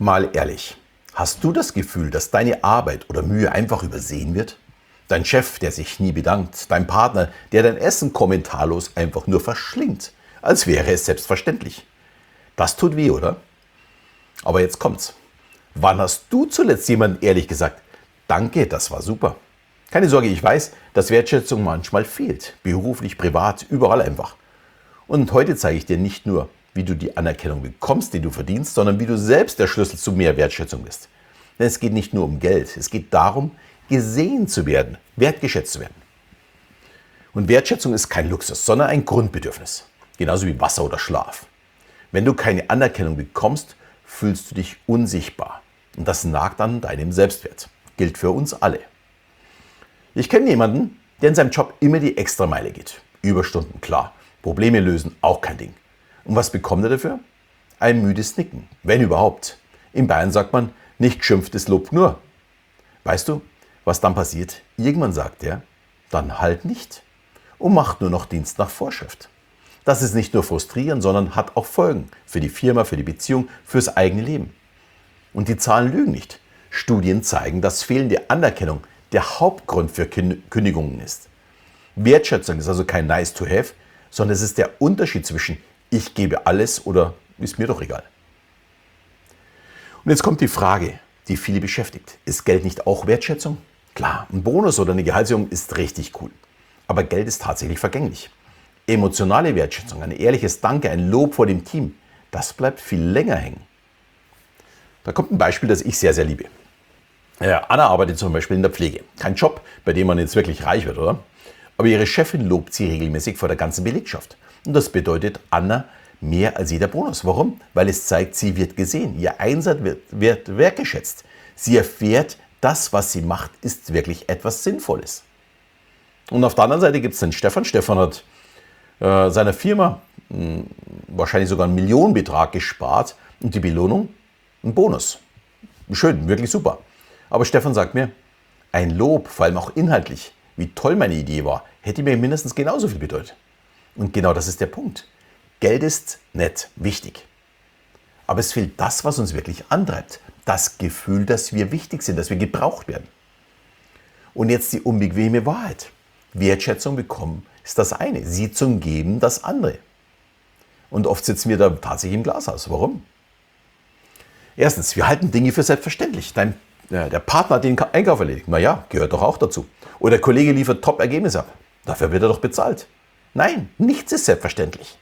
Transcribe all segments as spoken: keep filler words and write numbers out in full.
Mal ehrlich, hast du das Gefühl, dass deine Arbeit oder Mühe einfach übersehen wird? Dein Chef, der sich nie bedankt, dein Partner, der dein Essen kommentarlos einfach nur verschlingt, als wäre es selbstverständlich. Das tut weh, oder? Aber jetzt kommt's. Wann hast du zuletzt jemandem ehrlich gesagt, danke, das war super? Keine Sorge, ich weiß, dass Wertschätzung manchmal fehlt. Beruflich, privat, überall einfach. Und heute zeige ich dir nicht nur, wie du die Anerkennung bekommst, die du verdienst, sondern wie du selbst der Schlüssel zu mehr Wertschätzung bist. Denn es geht nicht nur um Geld, es geht darum, gesehen zu werden, wertgeschätzt zu werden. Und Wertschätzung ist kein Luxus, sondern ein Grundbedürfnis. Genauso wie Wasser oder Schlaf. Wenn du keine Anerkennung bekommst, fühlst du dich unsichtbar. Und das nagt an deinem Selbstwert. Gilt für uns alle. Ich kenne jemanden, der in seinem Job immer die Extrameile geht. Überstunden, klar. Probleme lösen, auch kein Ding. Und was bekommt er dafür? Ein müdes Nicken, wenn überhaupt. In Bayern sagt man, nicht geschimpft, es lobt nur. Weißt du, was dann passiert? Irgendwann sagt er, dann halt nicht. Und macht nur noch Dienst nach Vorschrift. Das ist nicht nur frustrierend, sondern hat auch Folgen für die Firma, für die Beziehung, fürs eigene Leben. Und die Zahlen lügen nicht. Studien zeigen, dass fehlende Anerkennung der Hauptgrund für Kündigungen ist. Wertschätzung ist also kein nice to have, sondern es ist der Unterschied zwischen ich gebe alles oder ist mir doch egal. Und jetzt kommt die Frage, die viele beschäftigt. Ist Geld nicht auch Wertschätzung? Klar, ein Bonus oder eine Gehaltserhöhung ist richtig cool. Aber Geld ist tatsächlich vergänglich. Emotionale Wertschätzung, ein ehrliches Danke, ein Lob vor dem Team, das bleibt viel länger hängen. Da kommt ein Beispiel, das ich sehr, sehr liebe. Ja, Anna arbeitet zum Beispiel in der Pflege. Kein Job, bei dem man jetzt wirklich reich wird, oder? Aber ihre Chefin lobt sie regelmäßig vor der ganzen Belegschaft. Und das bedeutet Anna mehr als jeder Bonus. Warum? Weil es zeigt, sie wird gesehen. Ihr Einsatz wird, wird wertgeschätzt. Sie erfährt, das, was sie macht, ist wirklich etwas Sinnvolles. Und auf der anderen Seite gibt es den Stefan. Stefan hat äh, seiner Firma mh, wahrscheinlich sogar einen Millionenbetrag gespart und die Belohnung ein Bonus. Schön, wirklich super. Aber Stefan sagt mir, ein Lob, vor allem auch inhaltlich, wie toll meine Idee war, hätte mir mindestens genauso viel bedeutet. Und genau das ist der Punkt. Geld ist nett, wichtig. Aber es fehlt das, was uns wirklich antreibt. Das Gefühl, dass wir wichtig sind, dass wir gebraucht werden. Und jetzt die unbequeme Wahrheit. Wertschätzung bekommen ist das eine. Sie zu geben, das andere. Und oft sitzen wir da tatsächlich im Glashaus. Warum? Erstens, wir halten Dinge für selbstverständlich. Dein, äh, der Partner hat den Einkauf erledigt. Naja, gehört doch auch dazu. Oder der Kollege liefert Top-Ergebnisse ab. Dafür wird er doch bezahlt. Nein, nichts ist selbstverständlich.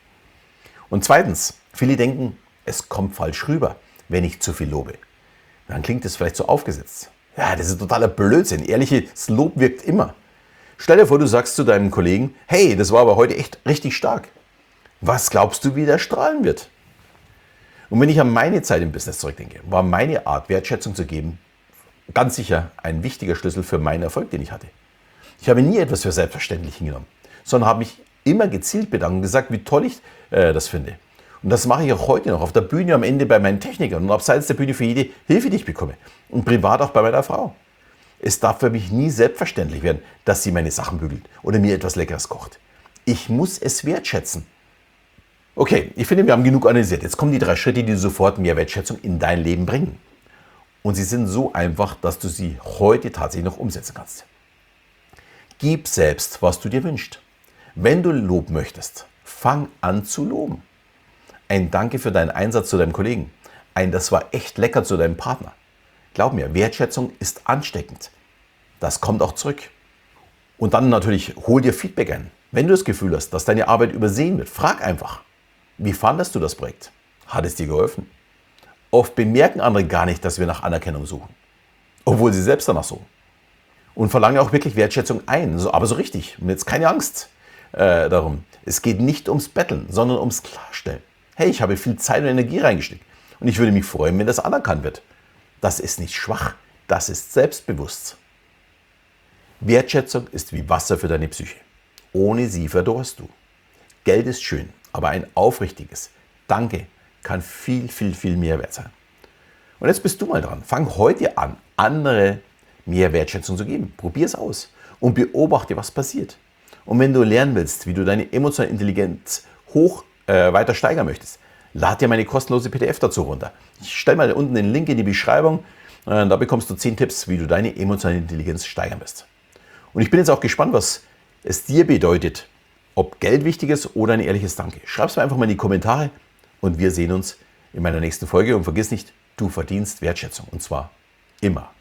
Und zweitens, viele denken, es kommt falsch rüber, wenn ich zu viel lobe. Dann klingt es vielleicht so aufgesetzt. Ja, das ist totaler Blödsinn. Ehrliches Lob wirkt immer. Stell dir vor, du sagst zu deinem Kollegen, hey, das war aber heute echt richtig stark. Was glaubst du, wie der strahlen wird? Und wenn ich an meine Zeit im Business zurückdenke, war meine Art, Wertschätzung zu geben, ganz sicher ein wichtiger Schlüssel für meinen Erfolg, den ich hatte. Ich habe nie etwas für selbstverständlich hingenommen, sondern habe mich immer gezielt bedankt und gesagt, wie toll ich äh, das finde. Und das mache ich auch heute noch auf der Bühne am Ende bei meinen Technikern und abseits der Bühne für jede Hilfe, die ich bekomme. Und privat auch bei meiner Frau. Es darf für mich nie selbstverständlich werden, dass sie meine Sachen bügelt oder mir etwas Leckeres kocht. Ich muss es wertschätzen. Okay, ich finde, wir haben genug analysiert. Jetzt kommen die drei Schritte, die sofort mehr Wertschätzung in dein Leben bringen. Und sie sind so einfach, dass du sie heute tatsächlich noch umsetzen kannst. Gib selbst, was du dir wünschst. Wenn du Lob möchtest, fang an zu loben. Ein Danke für deinen Einsatz zu deinem Kollegen. Ein Das war echt lecker zu deinem Partner. Glaub mir, Wertschätzung ist ansteckend. Das kommt auch zurück. Und dann natürlich, hol dir Feedback ein. Wenn du das Gefühl hast, dass deine Arbeit übersehen wird, frag einfach. Wie fandest du das Projekt? Hat es dir geholfen? Oft bemerken andere gar nicht, dass wir nach Anerkennung suchen. Obwohl sie selbst danach suchen. Und verlangen auch wirklich Wertschätzung ein. Aber so richtig. Und jetzt keine Angst äh, darum. Es geht nicht ums Betteln, sondern ums Klarstellen. Hey, ich habe viel Zeit und Energie reingesteckt. Und ich würde mich freuen, wenn das anerkannt wird. Das ist nicht schwach. Das ist selbstbewusst. Wertschätzung ist wie Wasser für deine Psyche. Ohne sie verdorrst du. Geld ist schön, aber ein aufrichtiges Danke kann viel, viel, viel mehr wert sein. Und jetzt bist du mal dran. Fang heute an, andere mehr Wertschätzung zu geben. Probier es aus und beobachte, was passiert. Und wenn du lernen willst, wie du deine emotionale Intelligenz hoch äh, weiter steigern möchtest, lad dir meine kostenlose P D F dazu runter. Ich stelle mal unten den Link in die Beschreibung. Da bekommst du zehn Tipps, wie du deine emotionale Intelligenz steigern wirst. Und ich bin jetzt auch gespannt, was es dir bedeutet, ob Geld wichtig ist oder ein ehrliches Danke. Schreib es mir einfach mal in die Kommentare und wir sehen uns in meiner nächsten Folge. Und vergiss nicht, du verdienst Wertschätzung und zwar immer.